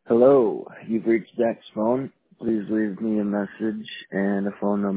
Hello, you've reached Zach's phone. Please leave me a message and a phone number.